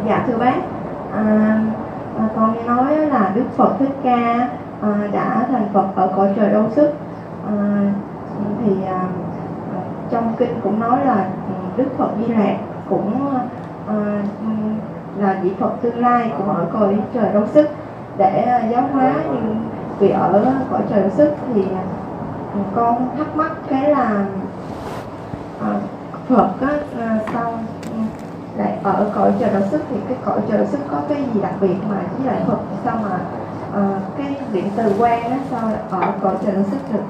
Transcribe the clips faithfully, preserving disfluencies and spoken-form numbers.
dạ thưa bác, à, à, con nghe nói là Đức Phật Thích Ca à, đã thành Phật ở cõi trời Đâu Sức. À, thì à, trong kinh cũng nói là Đức Phật Di Lặc cũng à, là vị Phật tương lai cũng ở cõi trời Đâu Sức để giáo hóa, nhưng vì ở cõi trời Đâu Sức thì con thắc mắc cái là à, Phật á, à, sao lại ở cõi trời Đâu Sức, thì cái cõi trời Đâu Sức có cái gì đặc biệt mà với lại Phật sao mà à, cái điện từ quan á sao ở cõi trời Đâu Sức được?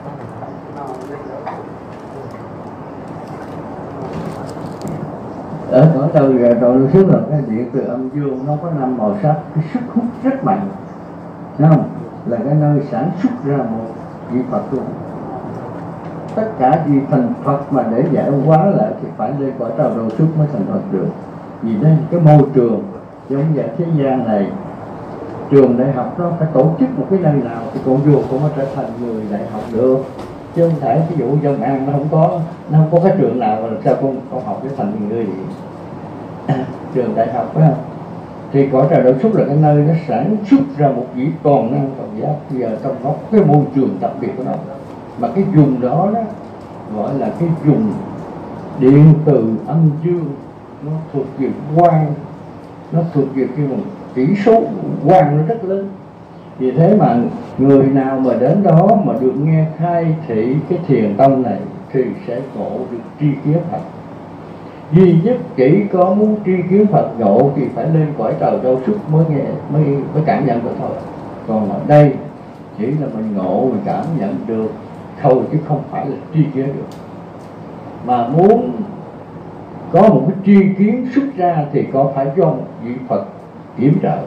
Ở cõi trời Đâu Sức là cái điện từ âm dương nó có năm màu sắc, cái sức hút rất mạnh, thấy không? Là cái nơi sản xuất ra một vị Phật luôn. Tất cả gì thành Phật mà để giải hóa lại thì phải lên cõi trời Đâu Sức mới thành Phật được. Vì đây cái môi trường giống như thế gian này, trường đại học nó phải tổ chức một cái nơi nào thì con vua cũng có trở thành người đại học được, chứ không thể ví dụ Dân An nó không có nó không có cái trường nào mà sao con con học để thành người trường đại học phải không? Thì cõi trời Đâu Sức là cái nơi nó sản xuất ra một vị toàn năng toàn giác. Bây giờ trong nó cái môi trường đặc biệt của nó, mà cái vùng đó đó gọi là cái vùng điện từ âm dương, nó thuộc về quang, nó thuộc về cái một tỷ số quang nó rất lớn. Vì thế mà người nào mà đến đó mà được nghe khai thị cái thiền tông này thì sẽ ngộ được tri kiến Phật. Duy nhất chỉ có muốn tri kiến Phật ngộ thì phải lên cõi trời Đâu Sức mới nghe mới mới cảm nhận được thôi. Còn ở đây chỉ là mình ngộ, mình cảm nhận được thôi, chứ không phải là tri kiến được. Mà muốn có một cái tri kiến xuất ra thì có phải do một vị Phật kiểm trợ.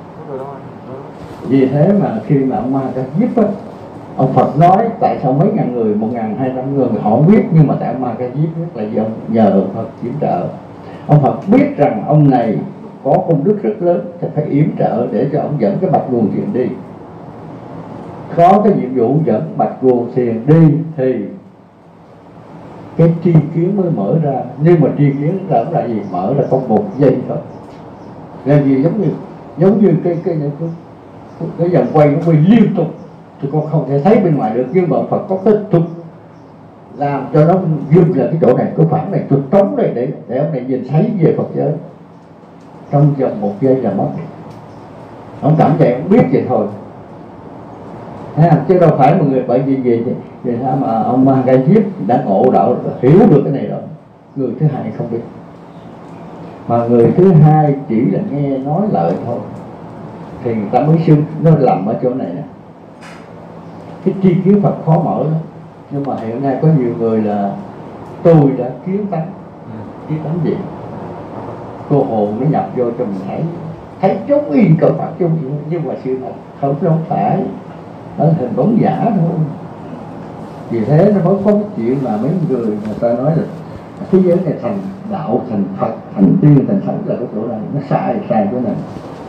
Vì thế mà khi mà ông Ma Ca Diếp á, ông Phật nói tại sao mấy ngàn người, một ngàn hai trăm người họ không biết, nhưng mà tại ông Ma Ca Diếp biết là do nhờ ông Phật yểm trợ. Ông Phật biết rằng ông này có công đức rất lớn thì phải yểm trợ để cho ông dẫn cái bạch nguồn thiền đi. Có cái nhiệm vụ dẫn bạch nguồn thiền đi thì cái tri kiến mới mở ra. Nhưng mà tri kiến là là gì? Mở ra trong một giây thôi. Là gì? Giống như giống như cái cái cái, cái, cái vòng quay nó quay liên tục thì con không thể thấy bên ngoài được, nhưng mà Phật có cái thuật làm cho nó dừng là cái chỗ này, cái khoảng này, thuật trống này để để ông này nhìn thấy về Phật giới trong vòng một giây là mất. Ông cảm thấy ông biết vậy thôi, ha, chứ đâu phải một người bởi vì gì thì vì sao mà ông Ma Ca Diếp đã ngộ đạo hiểu được cái này rồi, người thứ hai không biết, mà người thứ hai chỉ là nghe nói lời thôi thì người ta mới xưng nó lầm ở chỗ này nè. Cái tri kiến Phật khó mở lắm, nhưng mà hiện nay có nhiều người là tôi đã kiến tánh. Kiến tánh gì? Cô hồn nó nhập vô cho mình thấy, thấy giống y cỡ Phật chung, nhưng mà sự thật không, không phải, nó hình bóng giả thôi. Vì thế nó mới có cái chuyện mà mấy người người ta nói là thế giới này thành đạo, thành Phật, thành tiên, thành thánh là cái chỗ này, nó sai sai chỗ này.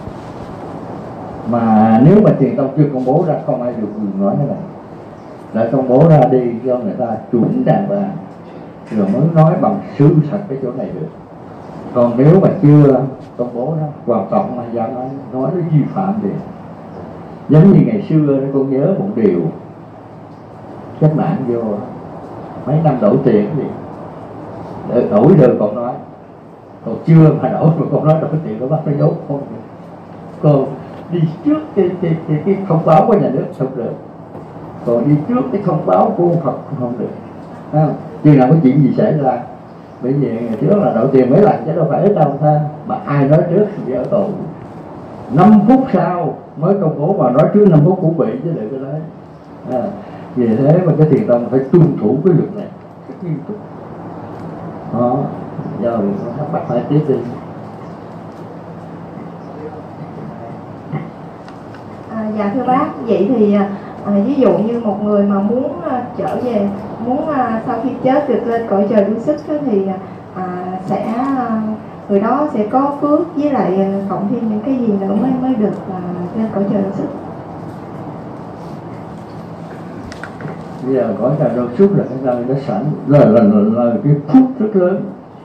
Mà nếu mà Thiền Tông chưa công bố ra, không ai được quyền nói cái này. Lại công bố ra đi cho người ta chuẩn đàng hoàng rồi mới nói bằng sự thật cái chỗ này được. Còn nếu mà chưa công bố ra, hoàn toàn mà dám nói, nói nó vi phạm đi. Giống như ngày xưa con nhớ một điều, cách mạng vô mấy năm đổi tiền gì, để đổi đời còn nói, còn chưa mà đổi mà còn nói đổi tiền nó bắt nó dốt không được. Còn đi trước cái, cái, cái, cái thông báo của nhà nước không được, còn đi trước cái thông báo của ông Phật không được, không? Chừng nào có chuyện gì xảy ra. Bởi vì ngày trước là đổi tiền mấy lần chứ đâu phải ít đâu ta, mà ai nói trước thì ở tù, năm phút sau mới công bố, mà nói trước năm phút cũng bị chứ đừng có nói. À, vì thế mà cái Thiền Tông phải tuân thủ cái luật này rất nghiêm túc. Đó, giờ thắc mắc phải tiếp đi. À, dạ thưa bác, vậy thì à, ví dụ như một người mà muốn à, trở về, muốn à, sau khi chết được lên cõi trời Đâu Sức thì à, sẽ à, người đó sẽ có phước với lại à, cộng thêm những cái gì nữa mới mới được à, lên cõi trời Đâu Sức? Bây giờ cõi trời Đâu Sức là cái nơi nó sẵn là là, là, là cái phước rất lớn.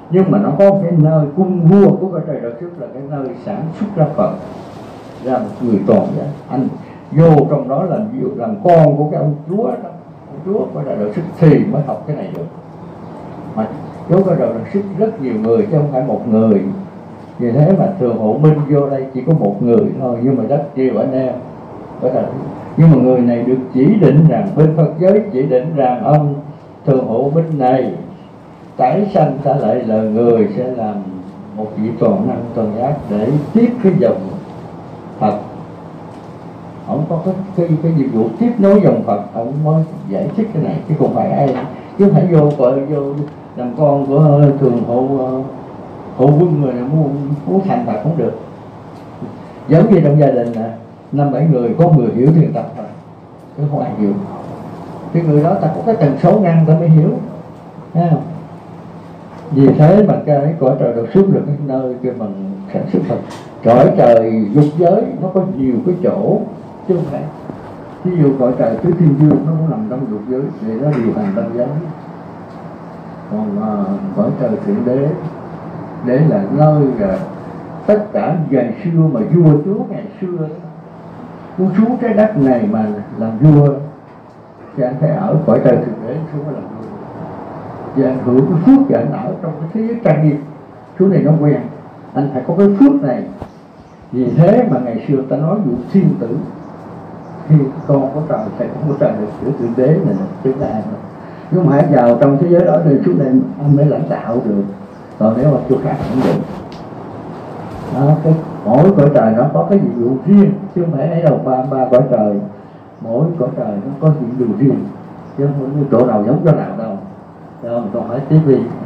Nhưng mà nó có cái nơi cung vua của cõi trời Đạo Sức là cái nơi sản xuất ra Phật, ra một người toàn giác. Anh vô trong đó làm ví dụ làm con của cái ông chúa đó, ông chúa cõi trời Đạo Sức thì mới học cái này được. Mà chúa cõi trời Đạo Sức rất nhiều người chứ không phải một người. Vì thế mà thường hộ binh vô đây chỉ có một người thôi, nhưng mà rất nhiều anh em. Nhưng mà người này được chỉ định rằng, bên Phật giới chỉ định rằng ông thường hộ binh này tái sanh ta lại là người sẽ làm một vị toàn năng toàn giác để tiếp cái dòng Phật. Ông có cái, cái, cái nhiệm vụ tiếp nối dòng Phật, ông mới giải thích cái này chứ không phải ai, chứ không phải vô gọi vô làm con của thường hộ hộ quân người nào muốn muốn thành Phật không được. Giống như trong gia đình là năm bảy người có người hiểu thiền tập thôi, chứ không ai hiểu. Cái người đó ta có cái tần số ngăn ta mới hiểu, thấy không? Vì thế mà cái cõi trời Đạo Sức là cái nơi cái bằng sản xuất Phật. Cõi trời dục giới nó có nhiều cái chỗ chứ không phải. Ví dụ cõi trời tứ thiên dương nó cũng nằm trong dục giới để nó điều hành tam giới. Còn uh, cõi trời thượng đế để là nơi là tất cả ngày xưa mà vua chúa ngày xưa đó, muốn xuống trái đất này mà làm vua thì anh phải ở cõi trời thượng đế xuống làm vua. Vì anh hưởng cái phước và anh ở trong cái thế giới trang nghiêm, xuống này nó quen, anh phải có cái phước này. Vì thế mà ngày xưa ta nói vụ thiên tử thì con có trời thầy cũng có trời được giữa thượng đế này chứ là ai đâu. Nhưng mà hãy vào trong thế giới đó thì xuống này anh mới lãnh đạo được, còn nếu mà chỗ khác không được. Đó, cái mỗi cõi trời nó có cái nhiệm vụ riêng chứ không phải ấy đâu, ba ba cõi trời mỗi cõi trời nó có nhiệm vụ riêng chứ không có chỗ nào giống chỗ nào đâu. Không, còn phải tiếp đi.